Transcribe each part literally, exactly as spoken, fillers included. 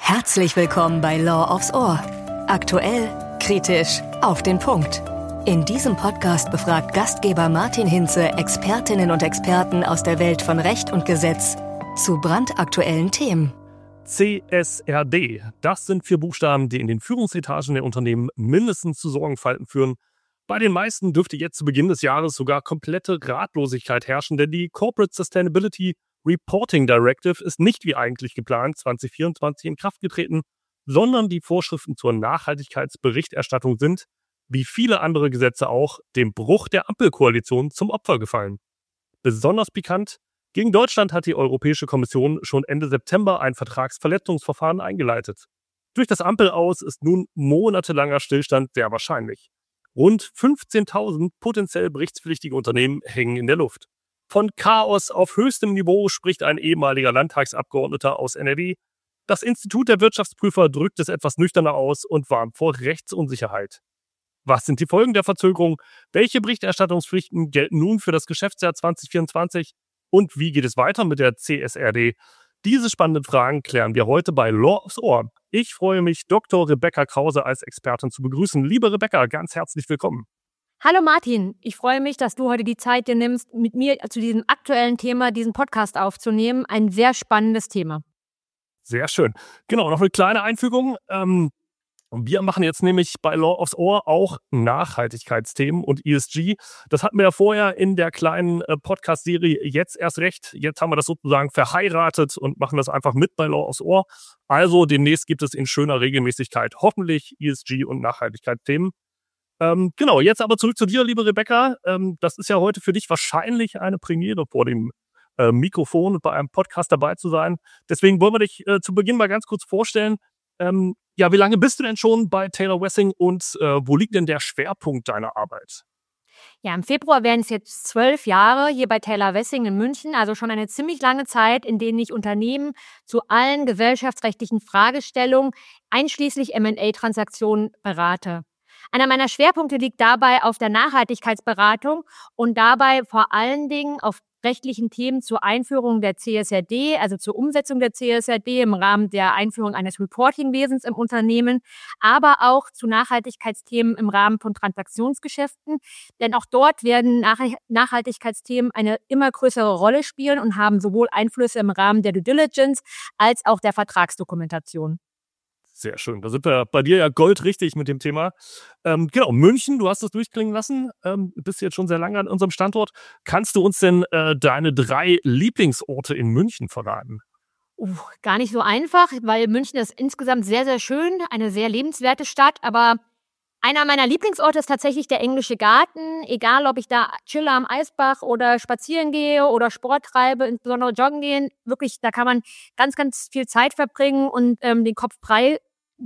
Herzlich willkommen bei Law aufs Ohr. Aktuell, kritisch, auf den Punkt. In diesem Podcast befragt Gastgeber Martin Hinze Expertinnen und Experten aus der Welt von Recht und Gesetz zu brandaktuellen Themen. C S R D, das sind vier Buchstaben, die in den Führungsetagen der Unternehmen mindestens zu Sorgenfalten führen. Bei den meisten dürfte jetzt zu Beginn des Jahres sogar komplette Ratlosigkeit herrschen, denn die Corporate Sustainability Reporting Directive ist nicht wie eigentlich geplant zwanzig vierundzwanzig in Kraft getreten, sondern die Vorschriften zur Nachhaltigkeitsberichterstattung sind, wie viele andere Gesetze auch, dem Bruch der Ampelkoalition zum Opfer gefallen. Besonders pikant: Gegen Deutschland hat die Europäische Kommission schon Ende September ein Vertragsverletzungsverfahren eingeleitet. Durch das Ampel-Aus ist nun monatelanger Stillstand sehr wahrscheinlich. Rund fünfzehntausend potenziell berichtspflichtige Unternehmen hängen in der Luft. Von Chaos auf höchstem Niveau spricht ein ehemaliger Landtagsabgeordneter aus N R W. Das Institut der Wirtschaftsprüfer drückt es etwas nüchterner aus und warnt vor Rechtsunsicherheit. Was sind die Folgen der Verzögerung? Welche Berichterstattungspflichten gelten nun für das Geschäftsjahr zwanzig vierundzwanzig? Und wie geht es weiter mit der C S R D? Diese spannenden Fragen klären wir heute bei Law aufs Ohr. Ich freue mich, Doktor Rebecca Krause als Expertin zu begrüßen. Liebe Rebecca, ganz herzlich willkommen. Hallo Martin, ich freue mich, dass du heute die Zeit dir nimmst, mit mir zu diesem aktuellen Thema diesen Podcast aufzunehmen. Ein sehr spannendes Thema. Sehr schön. Genau, noch eine kleine Einfügung. Ähm, wir machen jetzt nämlich bei Law aufs Ohr auch Nachhaltigkeitsthemen und E S G. Das hatten wir ja vorher in der kleinen äh, Podcast-Serie Jetzt erst recht. Jetzt haben wir das sozusagen verheiratet und machen das einfach mit bei Law aufs Ohr. Also demnächst gibt es in schöner Regelmäßigkeit hoffentlich E S G und Nachhaltigkeitsthemen. Ähm, genau, jetzt aber zurück zu dir, liebe Rebecca. Ähm, das ist ja heute für dich wahrscheinlich eine Premiere vor dem äh, Mikrofon und bei einem Podcast dabei zu sein. Deswegen wollen wir dich äh, zu Beginn mal ganz kurz vorstellen. Ähm, ja, wie lange bist du denn schon bei Taylor Wessing und äh, wo liegt denn der Schwerpunkt deiner Arbeit? Ja, im Februar werden es jetzt zwölf Jahre hier bei Taylor Wessing in München, also schon eine ziemlich lange Zeit, in denen ich Unternehmen zu allen gesellschaftsrechtlichen Fragestellungen, einschließlich M und A-Transaktionen, berate. Einer meiner Schwerpunkte liegt dabei auf der Nachhaltigkeitsberatung und dabei vor allen Dingen auf rechtlichen Themen zur Einführung der C S R D, also zur Umsetzung der C S R D im Rahmen der Einführung eines Reportingwesens im Unternehmen, aber auch zu Nachhaltigkeitsthemen im Rahmen von Transaktionsgeschäften. Denn auch dort werden Nach- Nachhaltigkeitsthemen eine immer größere Rolle spielen und haben sowohl Einflüsse im Rahmen der Due Diligence als auch der Vertragsdokumentation. Sehr schön. Da sind wir bei dir ja goldrichtig mit dem Thema. Ähm, genau, München, du hast es durchklingen lassen. Ähm, bist jetzt schon sehr lange an unserem Standort. Kannst du uns denn äh, deine drei Lieblingsorte in München verraten? Uh, gar nicht so einfach, weil München ist insgesamt sehr, sehr schön, eine sehr lebenswerte Stadt. Aber einer meiner Lieblingsorte ist tatsächlich der Englische Garten. Egal, ob ich da chille am Eisbach oder spazieren gehe oder Sport treibe, insbesondere joggen gehen. Wirklich, da kann man ganz, ganz viel Zeit verbringen und ähm, den Kopf frei,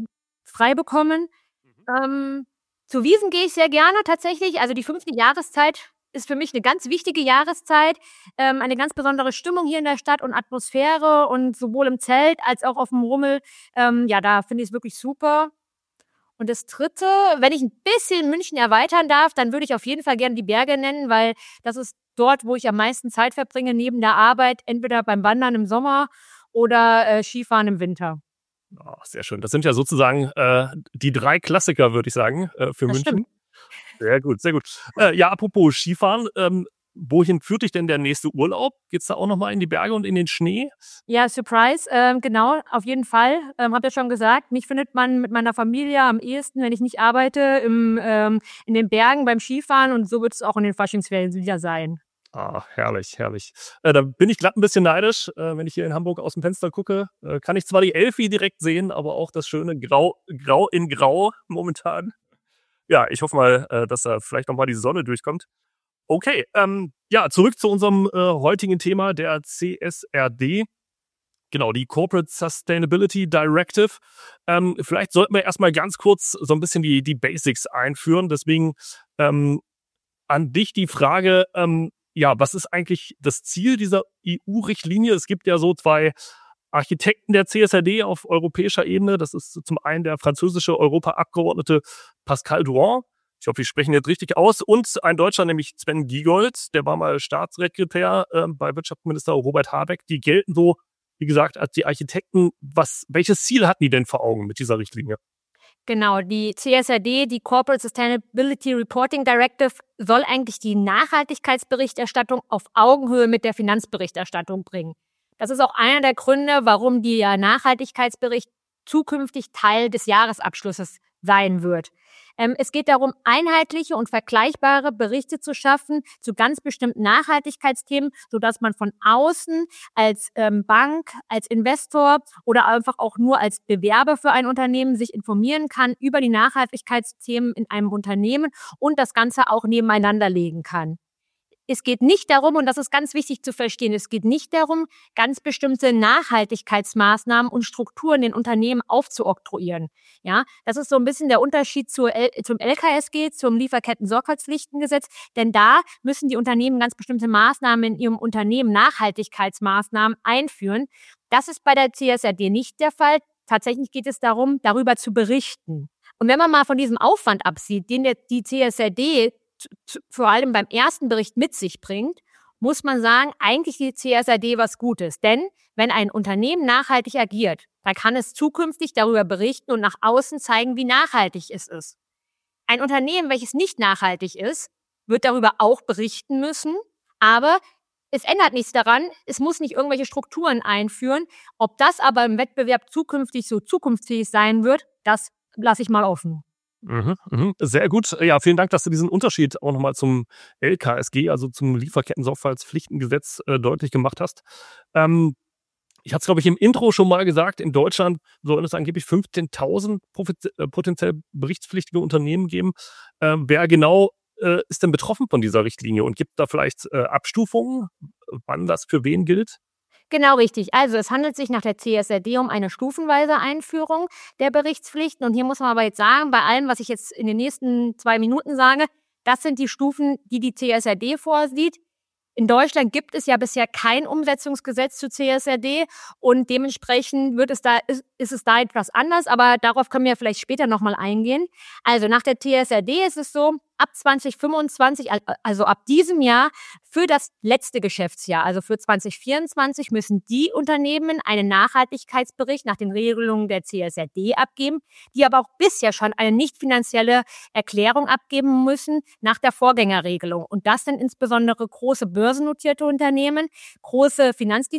frei bekommen. Mhm. Ähm, zu Wiesn gehe ich sehr gerne tatsächlich. Also die fünfte Jahreszeit ist für mich eine ganz wichtige Jahreszeit. Ähm, eine ganz besondere Stimmung hier in der Stadt und Atmosphäre und sowohl im Zelt als auch auf dem Rummel. Ähm, ja, da finde ich es wirklich super. Und das Dritte, wenn ich ein bisschen München erweitern darf, dann würde ich auf jeden Fall gerne die Berge nennen, weil das ist dort, wo ich am meisten Zeit verbringe neben der Arbeit, entweder beim Wandern im Sommer oder äh, Skifahren im Winter. Oh, sehr schön. Das sind ja sozusagen äh, die drei Klassiker, würde ich sagen, äh, für das München. Stimmt. Sehr gut, sehr gut. Äh, ja, apropos Skifahren, ähm, wohin führt dich denn der nächste Urlaub? Geht's da auch nochmal in die Berge und in den Schnee? Ja, Surprise, ähm, genau, auf jeden Fall. Ähm, hab ja schon gesagt, mich findet man mit meiner Familie am ehesten, wenn ich nicht arbeite, im, ähm, in den Bergen beim Skifahren und so wird es auch in den Faschingsferien wieder sein. Ah, herrlich, herrlich. Äh, da bin ich glatt ein bisschen neidisch, äh, wenn ich hier in Hamburg aus dem Fenster gucke. Äh, kann ich zwar die Elfi direkt sehen, aber auch das schöne Grau, Grau in Grau momentan. Ja, ich hoffe mal, äh, dass da vielleicht nochmal die Sonne durchkommt. Okay, ähm, ja, zurück zu unserem äh, heutigen Thema, der C S R D. Genau, die Corporate Sustainability Directive. Ähm, vielleicht sollten wir erstmal ganz kurz so ein bisschen die, die Basics einführen. Deswegen ähm, an dich die Frage, ähm, ja, was ist eigentlich das Ziel dieser E U-Richtlinie? Es gibt ja so zwei Architekten der C S R D auf europäischer Ebene. Das ist zum einen der französische Europaabgeordnete Pascal Durand. Ich hoffe, ich spreche ihn jetzt richtig aus. Und ein Deutscher, nämlich Sven Giegold, der war mal Staatssekretär äh, bei Wirtschaftsminister Robert Habeck. Die gelten so wie gesagt, als die Architekten, was, welches Ziel hatten die denn vor Augen mit dieser Richtlinie? Genau, die C S R D, die Corporate Sustainability Reporting Directive, soll eigentlich die Nachhaltigkeitsberichterstattung auf Augenhöhe mit der Finanzberichterstattung bringen. Das ist auch einer der Gründe, warum der Nachhaltigkeitsbericht zukünftig Teil des Jahresabschlusses sein wird. Ähm, es geht darum, einheitliche und vergleichbare Berichte zu schaffen zu ganz bestimmten Nachhaltigkeitsthemen, sodass man von außen als ähm, Bank, als Investor oder einfach auch nur als Bewerber für ein Unternehmen sich informieren kann über die Nachhaltigkeitsthemen in einem Unternehmen und das Ganze auch nebeneinander legen kann. Es geht nicht darum, und das ist ganz wichtig zu verstehen, es geht nicht darum, ganz bestimmte Nachhaltigkeitsmaßnahmen und Strukturen den Unternehmen aufzuoktroyieren. Ja, das ist so ein bisschen der Unterschied zur L- zum L K S G, zum Lieferketten-Sorgfaltspflichtengesetz, denn da müssen die Unternehmen ganz bestimmte Maßnahmen in ihrem Unternehmen, Nachhaltigkeitsmaßnahmen einführen. Das ist bei der C S R D nicht der Fall. Tatsächlich geht es darum, darüber zu berichten. Und wenn man mal von diesem Aufwand absieht, den der, die C S R D vor allem beim ersten Bericht mit sich bringt, muss man sagen, eigentlich die C S R D was Gutes. Denn wenn ein Unternehmen nachhaltig agiert, dann kann es zukünftig darüber berichten und nach außen zeigen, wie nachhaltig es ist. Ein Unternehmen, welches nicht nachhaltig ist, wird darüber auch berichten müssen, aber es ändert nichts daran, es muss nicht irgendwelche Strukturen einführen. Ob das aber im Wettbewerb zukünftig so zukunftsfähig sein wird, das lasse ich mal offen. Mhm, mhm. Sehr gut. Ja, vielen Dank, dass du diesen Unterschied auch nochmal zum L K S G, also zum Lieferketten-Sorgfaltspflichtengesetz, äh, deutlich gemacht hast. Ähm, ich hatte es, glaube ich, im Intro schon mal gesagt, in Deutschland sollen es angeblich fünfzehntausend profi- äh, potenziell berichtspflichtige Unternehmen geben. Ähm, wer genau äh, ist denn betroffen von dieser Richtlinie und gibt da vielleicht äh, Abstufungen, wann das für wen gilt? Genau richtig. Also es handelt sich nach der C S R D um eine stufenweise Einführung der Berichtspflichten. Und hier muss man aber jetzt sagen, bei allem, was ich jetzt in den nächsten zwei Minuten sage, das sind die Stufen, die die C S R D vorsieht. In Deutschland gibt es ja bisher kein Umsetzungsgesetz zu C S R D und dementsprechend wird es da, ist, ist es da etwas anders, aber darauf können wir vielleicht später nochmal eingehen. Also nach der C S R D ist es so, ab zwanzig fünfundzwanzig, also ab diesem Jahr, für das letzte Geschäftsjahr, also für zwanzig vierundzwanzig, müssen die Unternehmen einen Nachhaltigkeitsbericht nach den Regelungen der C S R D abgeben, die aber auch bisher schon eine nicht finanzielle Erklärung abgeben müssen nach der Vorgängerregelung. Und das sind insbesondere große börsennotierte Unternehmen, große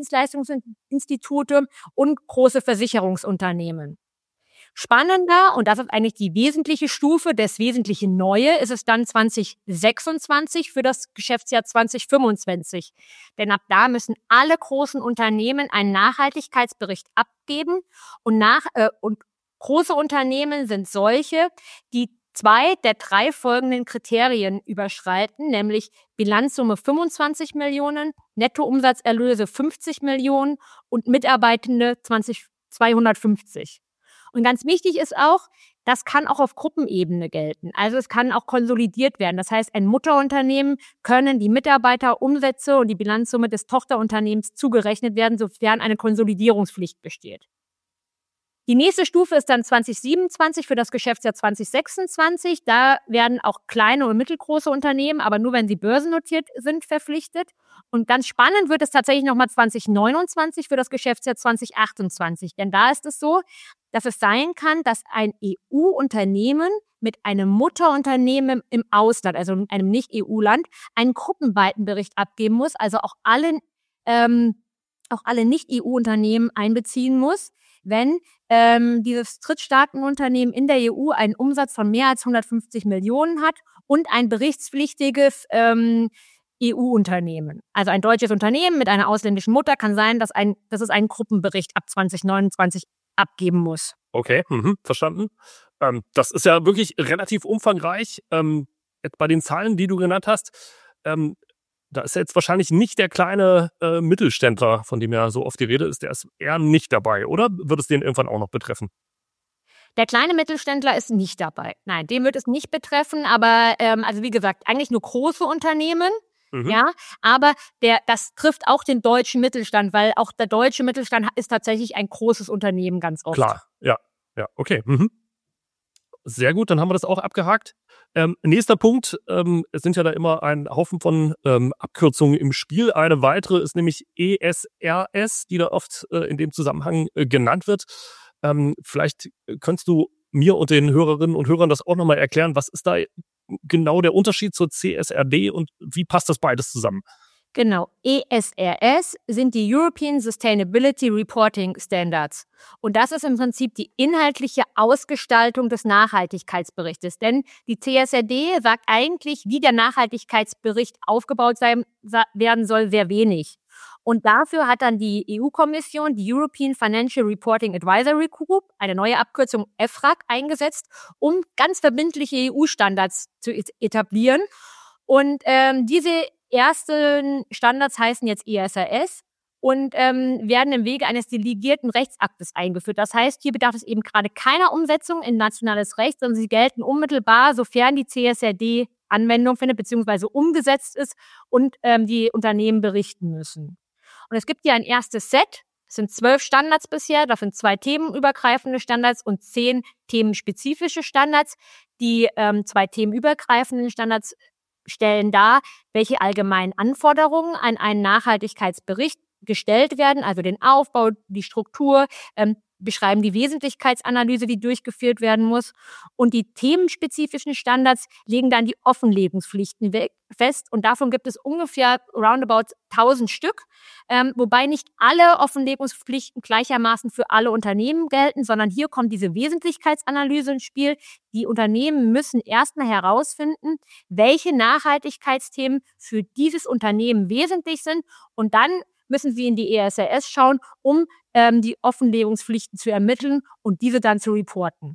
Finanzdienstleistungsinstitute und große Versicherungsunternehmen. Spannender, und das ist eigentlich die wesentliche Stufe, das wesentliche Neue, ist es dann zwanzig sechsundzwanzig für das Geschäftsjahr zwanzig fünfundzwanzig. Denn ab da müssen alle großen Unternehmen einen Nachhaltigkeitsbericht abgeben. Und, nach, äh, und große Unternehmen sind solche, die zwei der drei folgenden Kriterien überschreiten, nämlich Bilanzsumme fünfundzwanzig Millionen, Nettoumsatzerlöse fünfzig Millionen und Mitarbeitende zweihundertfünfzig. Und ganz wichtig ist auch, das kann auch auf Gruppenebene gelten. Also es kann auch konsolidiert werden. Das heißt, ein Mutterunternehmen können die Mitarbeiterumsätze und die Bilanzsumme des Tochterunternehmens zugerechnet werden, sofern eine Konsolidierungspflicht besteht. Die nächste Stufe ist dann zwanzig siebenundzwanzig für das Geschäftsjahr zwanzig sechsundzwanzig. Da werden auch kleine und mittelgroße Unternehmen, aber nur wenn sie börsennotiert sind, verpflichtet. Und ganz spannend wird es tatsächlich nochmal zwanzig neunundzwanzig für das Geschäftsjahr zwanzig achtundzwanzig. Denn da ist es so, dass es sein kann, dass ein E U-Unternehmen mit einem Mutterunternehmen im Ausland, also in einem Nicht-E U-Land, einen gruppenweiten Bericht abgeben muss, also auch alle, ähm, auch alle Nicht-E U-Unternehmen einbeziehen muss, wenn ähm, dieses Drittstaatenunternehmen in der E U einen Umsatz von mehr als hundertfünfzig Millionen hat und ein berichtspflichtiges ähm, E U-Unternehmen. Also ein deutsches Unternehmen mit einer ausländischen Mutter kann sein, dass, ein, dass es einen Gruppenbericht ab zwanzig neunundzwanzig abgeben muss. Okay, mhm, verstanden. Ähm, das ist ja wirklich relativ umfangreich. Ähm, jetzt bei den Zahlen, die du genannt hast, ähm, da ist jetzt wahrscheinlich nicht der kleine äh, Mittelständler, von dem ja so oft die Rede ist, der ist eher nicht dabei, oder wird es den irgendwann auch noch betreffen? Der kleine Mittelständler ist nicht dabei. Nein, den wird es nicht betreffen, aber ähm, also wie gesagt, eigentlich nur große Unternehmen. Mhm. Ja, aber der, das trifft auch den deutschen Mittelstand, weil auch der deutsche Mittelstand ist tatsächlich ein großes Unternehmen ganz oft. Klar, ja, ja, okay. Mhm. sehr gut, dann haben wir das auch abgehakt. Ähm, nächster Punkt, ähm, es sind ja da immer ein Haufen von ähm, Abkürzungen im Spiel. Eine weitere ist nämlich E S R S, die da oft äh, in dem Zusammenhang äh, genannt wird. Ähm, vielleicht könntest du mir und den Hörerinnen und Hörern das auch nochmal erklären. Was ist da genau der Unterschied zur C S R D und wie passt das beides zusammen? Genau, E S R S sind die European Sustainability Reporting Standards. Und das ist im Prinzip die inhaltliche Ausgestaltung des Nachhaltigkeitsberichtes. Denn die C S R D sagt eigentlich, wie der Nachhaltigkeitsbericht aufgebaut sein, werden soll, sehr wenig. Und dafür hat dann die E U-Kommission, die European Financial Reporting Advisory Group, eine neue Abkürzung E F R A G, eingesetzt, um ganz verbindliche E U-Standards zu etablieren. Und ähm, diese ersten Standards heißen jetzt E S R S und ähm, werden im Wege eines delegierten Rechtsaktes eingeführt. Das heißt, hier bedarf es eben gerade keiner Umsetzung in nationales Recht, sondern sie gelten unmittelbar, sofern die C S R D Anwendung findet bzw. umgesetzt ist und ähm, die Unternehmen berichten müssen. Und es gibt ja ein erstes Set, es sind zwölf Standards bisher, das sind zwei themenübergreifende Standards und zehn themenspezifische Standards. Die ähm, zwei themenübergreifenden Standards stellen dar, welche allgemeinen Anforderungen an einen Nachhaltigkeitsbericht gestellt werden, also den Aufbau, die Struktur, ähm, beschreiben die Wesentlichkeitsanalyse, die durchgeführt werden muss. Und die themenspezifischen Standards legen dann die Offenlegungspflichten weg, fest. Und davon gibt es ungefähr roundabout tausend Stück, ähm, wobei nicht alle Offenlegungspflichten gleichermaßen für alle Unternehmen gelten, sondern hier kommt diese Wesentlichkeitsanalyse ins Spiel. Die Unternehmen müssen erstmal herausfinden, welche Nachhaltigkeitsthemen für dieses Unternehmen wesentlich sind, und dann müssen sie in die E S R S schauen, um ähm, die Offenlegungspflichten zu ermitteln und diese dann zu reporten.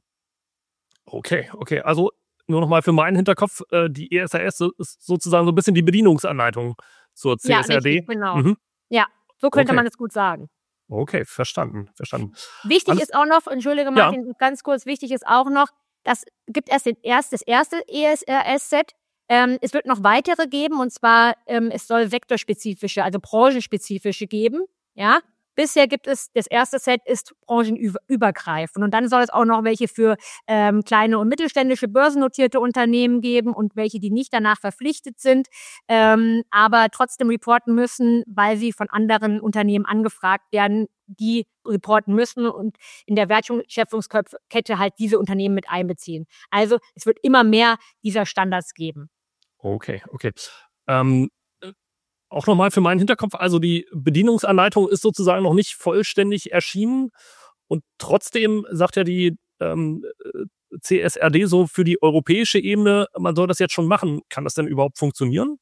Okay, okay. Also nur nochmal für meinen Hinterkopf, äh, die E S R S ist sozusagen so ein bisschen die Bedienungsanleitung zur C S R D. Ja, richtig, genau. Mhm. Ja, so könnte Okay. man es gut sagen. Okay, verstanden, verstanden. Wichtig Alles- ist auch noch, entschuldige Martin, ganz kurz, wichtig ist auch noch, das gibt erst den erst, das erste E S R S-Set. Ähm, es wird noch weitere geben, und zwar, ähm, es soll sektorspezifische, also branchenspezifische geben, ja. Bisher gibt es, das erste Set ist branchenübergreifend, und dann soll es auch noch welche für ähm, kleine und mittelständische börsennotierte Unternehmen geben und welche, die nicht danach verpflichtet sind, ähm, aber trotzdem reporten müssen, weil sie von anderen Unternehmen angefragt werden, die reporten müssen und in der Wertschöpfungskette halt diese Unternehmen mit einbeziehen. Also es wird immer mehr dieser Standards geben. Okay, okay. Ähm, äh, auch nochmal für meinen Hinterkopf, also die Bedienungsanleitung ist sozusagen noch nicht vollständig erschienen, und trotzdem sagt ja die ähm, äh, C S R D so für die europäische Ebene, man soll das jetzt schon machen. Kann das denn überhaupt funktionieren?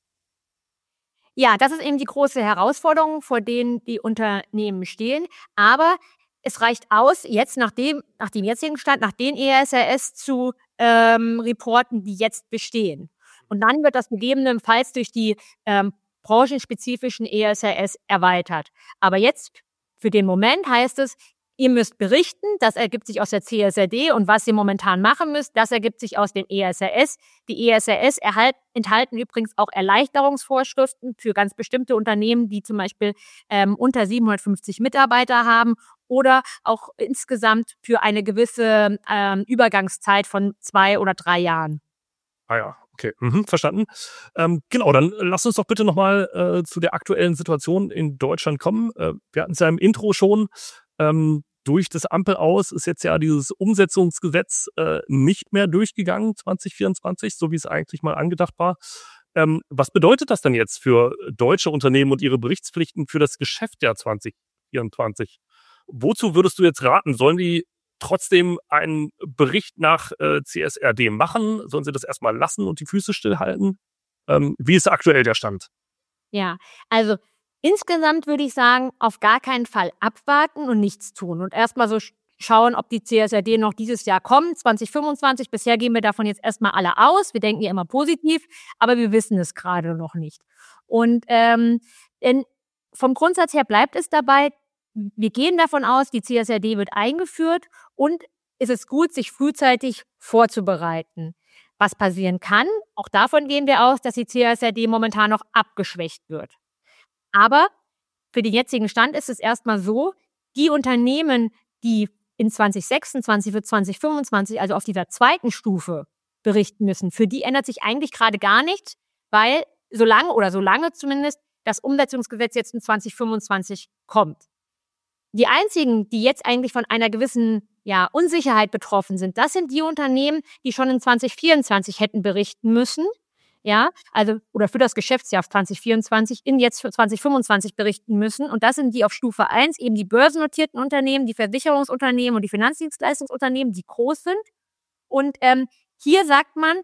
Ja, das ist eben die große Herausforderung, vor denen die Unternehmen stehen. Aber es reicht aus, jetzt nach dem, nach dem jetzigen Stand, nach den E S R S zu ähm, reporten, die jetzt bestehen. Und dann wird das gegebenenfalls durch die ähm, branchenspezifischen E S R S erweitert. Aber jetzt, für den Moment, heißt es, ihr müsst berichten, das ergibt sich aus der C S R D, und was ihr momentan machen müsst, das ergibt sich aus den E S R S. Die E S R S erhalt, enthalten übrigens auch Erleichterungsvorschriften für ganz bestimmte Unternehmen, die zum Beispiel ähm, unter siebenhundertfünfzig Mitarbeiter haben, oder auch insgesamt für eine gewisse ähm, Übergangszeit von zwei oder drei Jahren. Ah ja, okay, mhm, verstanden. Ähm, genau, dann lass uns doch bitte nochmal äh, zu der aktuellen Situation in Deutschland kommen. Äh, wir hatten es ja im Intro schon. Ähm, durch das Ampel aus ist jetzt ja dieses Umsetzungsgesetz äh, nicht mehr durchgegangen zwanzig vierundzwanzig, so wie es eigentlich mal angedacht war. Ähm, was bedeutet das denn jetzt für deutsche Unternehmen und ihre Berichtspflichten für das Geschäftsjahr zwanzig vierundzwanzig? Wozu würdest du jetzt raten? Sollen die trotzdem einen Bericht nach äh, C S R D machen? Sollen sie das erstmal lassen und die Füße stillhalten? Ähm, wie ist aktuell der Stand? Ja, also insgesamt würde ich sagen, auf gar keinen Fall abwarten und nichts tun und erstmal so sch- schauen, ob die C S R D noch dieses Jahr kommt, zwanzig fünfundzwanzig. Bisher gehen wir davon jetzt erstmal alle aus. Wir denken ja immer positiv, aber wir wissen es gerade noch nicht. Und ähm, denn vom Grundsatz her bleibt es dabei, wir gehen davon aus, die C S R D wird eingeführt, und es ist gut, sich frühzeitig vorzubereiten. Was passieren kann, auch davon gehen wir aus, dass die C S R D momentan noch abgeschwächt wird. Aber für den jetzigen Stand ist es erstmal so, die Unternehmen, die in zwanzig sechsundzwanzig für zwanzig fünfundzwanzig, also auf dieser zweiten Stufe, berichten müssen. Für die ändert sich eigentlich gerade gar nichts, weil solange oder solange zumindest das Umsetzungsgesetz jetzt in zwanzig fünfundzwanzig kommt. Die einzigen, die jetzt eigentlich von einer gewissen ja, Unsicherheit betroffen sind, das sind die Unternehmen, die schon in zwanzig vierundzwanzig hätten berichten müssen. Ja, also, oder für das Geschäftsjahr zwanzig vierundzwanzig in jetzt für zwanzig fünfundzwanzig berichten müssen. Und das sind die auf Stufe eins, eben die börsennotierten Unternehmen, die Versicherungsunternehmen und die Finanzdienstleistungsunternehmen, die groß sind. Und ähm, hier sagt man,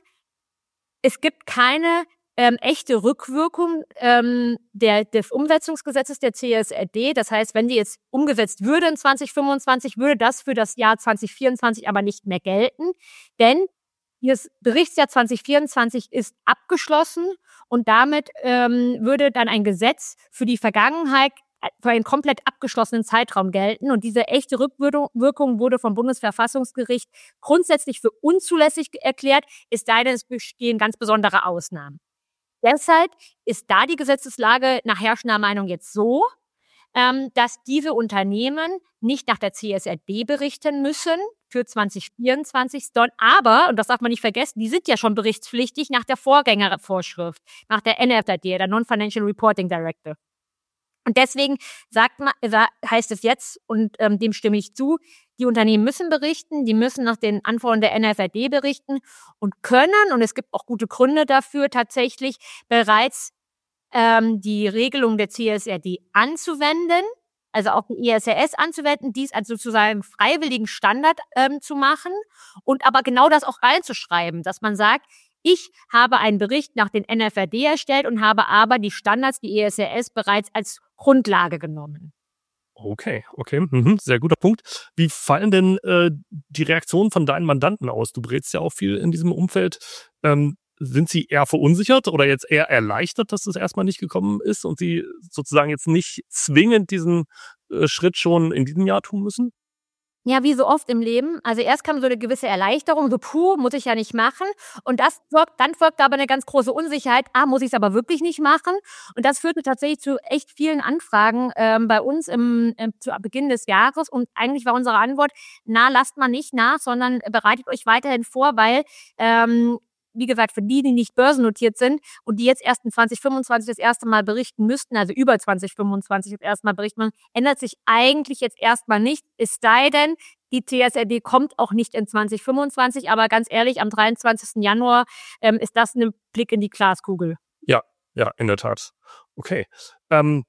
es gibt keine ähm, echte Rückwirkung ähm, der, des Umsetzungsgesetzes der C S R D. Das heißt, wenn die jetzt umgesetzt würde in zwanzig fünfundzwanzig, würde das für das Jahr zwanzig vierundzwanzig aber nicht mehr gelten. Denn das Berichtsjahr zwanzig vierundzwanzig ist abgeschlossen und damit ähm, würde dann ein Gesetz für die Vergangenheit für einen komplett abgeschlossenen Zeitraum gelten. Und diese echte Rückwirkung wurde vom Bundesverfassungsgericht grundsätzlich für unzulässig erklärt, es sei denn, es bestehen ganz besondere Ausnahmen. Deshalb ist da die Gesetzeslage nach herrschender Meinung jetzt so, ähm, dass diese Unternehmen nicht nach der C S R D berichten müssen für zwanzig vierundzwanzig, aber, und das darf man nicht vergessen, die sind ja schon berichtspflichtig nach der Vorgängervorschrift, nach der N F R D, der Non-Financial Reporting Directive. Und deswegen sagt man, heißt es jetzt, und ähm, dem stimme ich zu, die Unternehmen müssen berichten, die müssen nach den Anforderungen der N F R D berichten und können, und es gibt auch gute Gründe dafür, tatsächlich bereits ähm, die Regelung der C S R D anzuwenden, also auch die E S R S anzuwenden, dies als sozusagen freiwilligen Standard ähm, zu machen und aber genau das auch reinzuschreiben, dass man sagt, ich habe einen Bericht nach den N F R D erstellt und habe aber die Standards, die E S R S, bereits als Grundlage genommen. Okay, okay, mhm, sehr guter Punkt. Wie fallen denn äh, die Reaktionen von deinen Mandanten aus? Du berätst ja auch viel in diesem Umfeld. Ähm, sind sie eher verunsichert oder jetzt eher erleichtert, dass es erstmal nicht gekommen ist und sie sozusagen jetzt nicht zwingend diesen äh, Schritt schon in diesem Jahr tun müssen? Ja, wie so oft im Leben. Also erst kam so eine gewisse Erleichterung, so puh, muss ich ja nicht machen. Und das folgt, dann folgt aber eine ganz große Unsicherheit. Ah, muss ich es aber wirklich nicht machen? Und das führte tatsächlich zu echt vielen Anfragen ähm, bei uns im, im, zu Beginn des Jahres. Und eigentlich war unsere Antwort, na, lasst mal nicht nach, sondern bereitet euch weiterhin vor, weil ähm, wie gesagt, für die, die nicht börsennotiert sind und die jetzt erst in zwanzig fünfundzwanzig das erste Mal berichten müssten, also über zwanzig fünfundzwanzig das erste Mal berichten müssen, ändert sich eigentlich jetzt erstmal nicht. Es sei denn, die C S R D kommt auch nicht in zwanzig fünfundzwanzig, aber ganz ehrlich, am dreiundzwanzigsten Januar ähm, ist das ein Blick in die Glaskugel. Ja, ja, in der Tat. Okay. Ähm,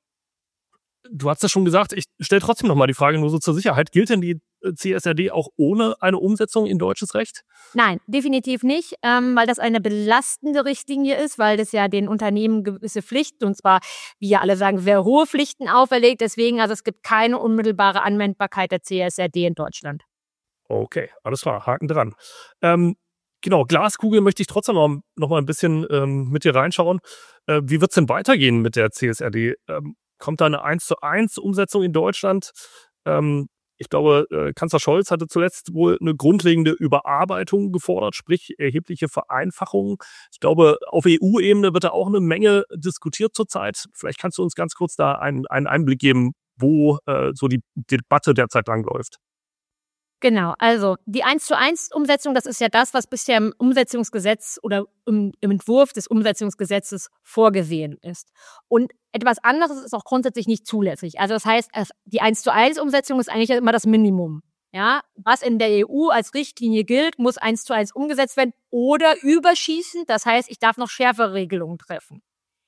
du hast ja schon gesagt, ich stelle trotzdem noch mal die Frage nur so zur Sicherheit. Gilt denn die C S R D auch ohne eine Umsetzung in deutsches Recht? Nein, definitiv nicht, ähm, weil das eine belastende Richtlinie ist, weil das ja den Unternehmen gewisse Pflichten, und zwar, wie ja alle sagen, sehr hohe Pflichten auferlegt. Deswegen, also es gibt keine unmittelbare Anwendbarkeit der C S R D in Deutschland. Okay, alles klar, Haken dran. Ähm, genau, Glaskugel möchte ich trotzdem noch, noch mal ein bisschen ähm, mit dir reinschauen. Äh, wie wird es denn weitergehen mit der C S R D? Ähm, kommt da eine eins zu eins Umsetzung in Deutschland? Ähm, Ich glaube, äh, Kanzler Scholz hatte zuletzt wohl eine grundlegende Überarbeitung gefordert, sprich erhebliche Vereinfachungen. Ich glaube, auf E U-Ebene wird da auch eine Menge diskutiert zurzeit. Vielleicht kannst du uns ganz kurz da einen, einen Einblick geben, wo äh, so die, die Debatte derzeit langläuft. Genau, also die eins zu eins Umsetzung, das ist ja das, was bisher im Umsetzungsgesetz oder im, im Entwurf des Umsetzungsgesetzes vorgesehen ist. Und etwas anderes ist auch grundsätzlich nicht zulässig. Also das heißt, die eins zu eins Umsetzung ist eigentlich immer das Minimum. Ja, was in der E U als Richtlinie gilt, muss eins zu eins umgesetzt werden oder überschießend. Das heißt, ich darf noch schärfere Regelungen treffen.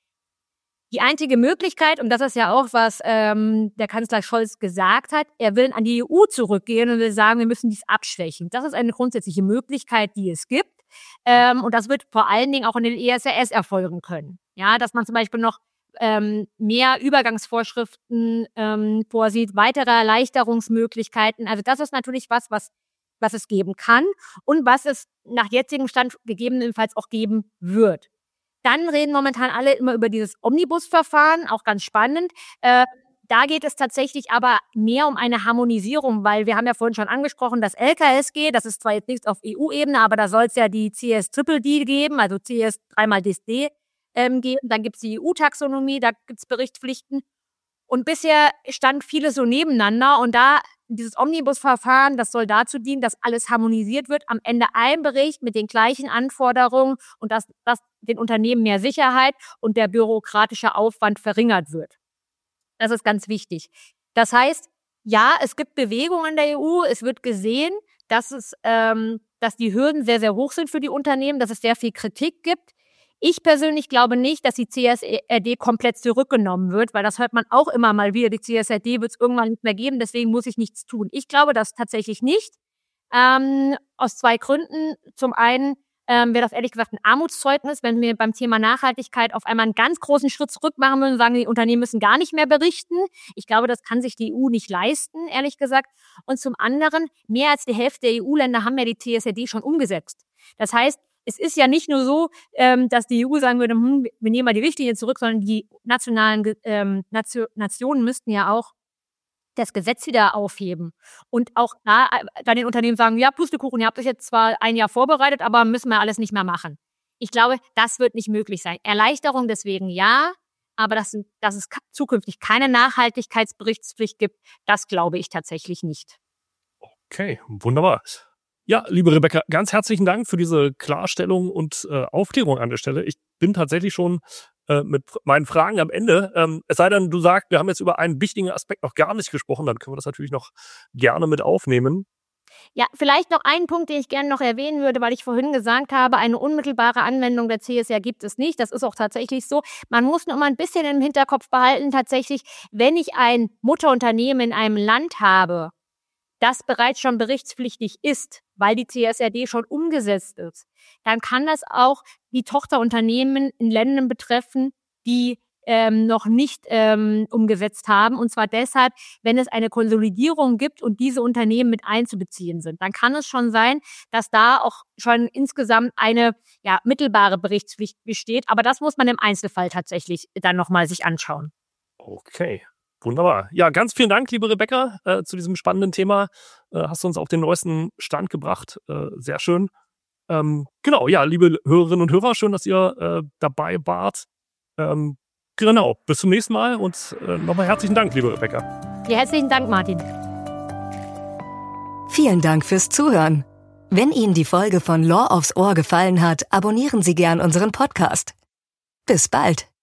Die einzige Möglichkeit, und das ist ja auch, was ähm, der Kanzler Scholz gesagt hat, er will an die E U zurückgehen und will sagen, wir müssen dies abschwächen. Das ist eine grundsätzliche Möglichkeit, die es gibt. Ähm, und das wird vor allen Dingen auch in den E S R S erfolgen können. Ja, dass man zum Beispiel noch ähm, mehr Übergangsvorschriften ähm, vorsieht, weitere Erleichterungsmöglichkeiten. Also das ist natürlich was, was, was es geben kann und was es nach jetzigem Stand gegebenenfalls auch geben wird. Dann reden momentan alle immer über dieses Omnibus-Verfahren, auch ganz spannend. Äh, da geht es tatsächlich aber mehr um eine Harmonisierung, weil wir haben ja vorhin schon angesprochen, das L K S G, das ist zwar jetzt nichts auf E U-Ebene, aber da soll es ja die C S D D geben, also C S drei mal D S D ähm, geben. Dann gibt es die E U-Taxonomie, da gibt es Berichtspflichten. Und bisher stand vieles so nebeneinander und da dieses Omnibusverfahren, das soll dazu dienen, dass alles harmonisiert wird. Am Ende ein Bericht mit den gleichen Anforderungen und dass, dass den Unternehmen mehr Sicherheit und der bürokratische Aufwand verringert wird. Das ist ganz wichtig. Das heißt, ja, es gibt Bewegungen in der E U. Es wird gesehen, dass es, ähm, dass die Hürden sehr, sehr hoch sind für die Unternehmen, dass es sehr viel Kritik gibt. Ich persönlich glaube nicht, dass die C S R D komplett zurückgenommen wird, weil das hört man auch immer mal wieder. Die C S R D wird es irgendwann nicht mehr geben, deswegen muss ich nichts tun. Ich glaube das tatsächlich nicht. Ähm, aus zwei Gründen. Zum einen ähm, wäre das ehrlich gesagt ein Armutszeugnis, wenn wir beim Thema Nachhaltigkeit auf einmal einen ganz großen Schritt zurück machen würden und sagen, die Unternehmen müssen gar nicht mehr berichten. Ich glaube, das kann sich die E U nicht leisten, ehrlich gesagt. Und zum anderen, mehr als die Hälfte der E U-Länder haben ja die C S R D schon umgesetzt. Das heißt, es ist ja nicht nur so, ähm, dass die E U sagen würde, hm, wir nehmen mal die Richtlinie zurück, sondern die nationalen ähm, Nation, Nationen müssten ja auch das Gesetz wieder aufheben. Und auch da dann den Unternehmen sagen, ja, Pustekuchen, ihr habt euch jetzt zwar ein Jahr vorbereitet, aber müssen wir alles nicht mehr machen. Ich glaube, das wird nicht möglich sein. Erleichterung deswegen ja, aber dass, dass es zukünftig keine Nachhaltigkeitsberichtspflicht gibt, das glaube ich tatsächlich nicht. Okay, wunderbar. Ja, liebe Rebecca, ganz herzlichen Dank für diese Klarstellung und äh, Aufklärung an der Stelle. Ich bin tatsächlich schon äh, mit meinen Fragen am Ende. Ähm, es sei denn, du sagst, wir haben jetzt über einen wichtigen Aspekt noch gar nicht gesprochen, dann können wir das natürlich noch gerne mit aufnehmen. Ja, vielleicht noch einen Punkt, den ich gerne noch erwähnen würde, weil ich vorhin gesagt habe, eine unmittelbare Anwendung der C S R gibt es nicht. Das ist auch tatsächlich so. Man muss nur mal ein bisschen im Hinterkopf behalten, tatsächlich, wenn ich ein Mutterunternehmen in einem Land habe, das bereits schon berichtspflichtig ist, weil die C S R D schon umgesetzt ist, dann kann das auch die Tochterunternehmen in Ländern betreffen, die ähm, noch nicht ähm, umgesetzt haben. Und zwar deshalb, wenn es eine Konsolidierung gibt und diese Unternehmen mit einzubeziehen sind. Dann kann es schon sein, dass da auch schon insgesamt eine ja, mittelbare Berichtspflicht besteht. Aber das muss man im Einzelfall tatsächlich dann nochmal sich anschauen. Okay. Wunderbar. Ja, ganz vielen Dank, liebe Rebecca, äh, zu diesem spannenden Thema. Äh, hast du uns auf den neuesten Stand gebracht. Äh, sehr schön. Ähm, genau, ja, liebe Hörerinnen und Hörer, schön, dass ihr äh, dabei wart. Ähm, genau, bis zum nächsten Mal und äh, nochmal herzlichen Dank, liebe Rebecca. Ja, herzlichen Dank, Martin. Vielen Dank fürs Zuhören. Wenn Ihnen die Folge von Law aufs Ohr gefallen hat, abonnieren Sie gern unseren Podcast. Bis bald.